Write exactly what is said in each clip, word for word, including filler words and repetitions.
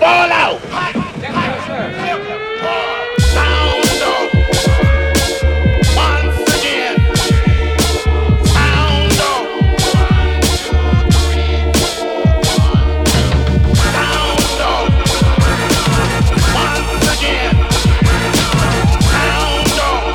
fall out. Sound off. Once again. Sound off. Sound off. Once again. Sound off.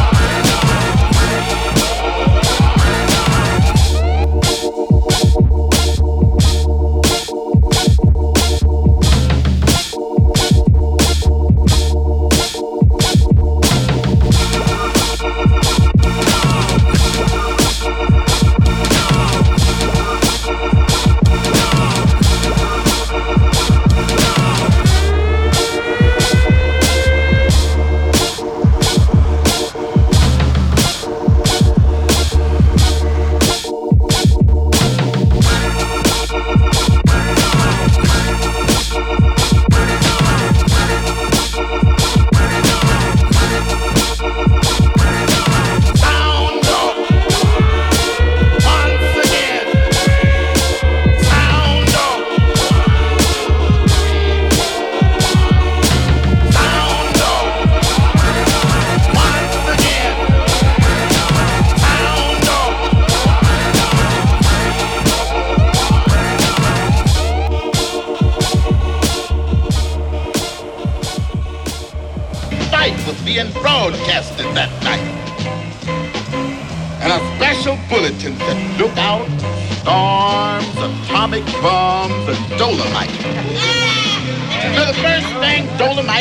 Was being broadcasted that night. And a special bulletin said, look out, storms, atomic bombs, and dolomite. So the first thing dolomite